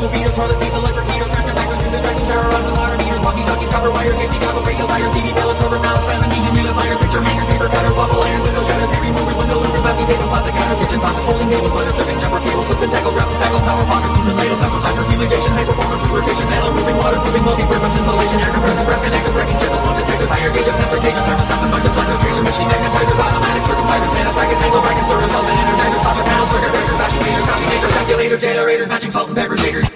thermal feeders, toilet seats, electric heaters, trash compactors, juices, vacuums, terrorizing water meters, walkie-talkies, copper wires, safety goggles, radio tires, BB pellets, rubber mallets, fans and dehumidifiers, picture hangers, paper cutters, waffle irons, window shutters, paint removers, window louvers, masking tape and plastic cutters, kitchen faucets, folding tables, weather stripping, jumper cables, hooks and tackle, grapples, tackle, power fonders, spoons and ladles, pesticides, fumigation, high performance, lubrication, metal roofing, waterproofing, multi-purpose insulation, air compressors, brass connectors, wrecking chairs, smoke detectors, higher gauges, sensor cages, thermostats and bug deflectors, trailer machine magnetizers, automatic circumcisers, Santa brackets, angle brackets, Duracells and energizers, soffit panels, circuit breakers, vacuum meters, coffee makers, calculators, generators, matching salt and pepper shakers.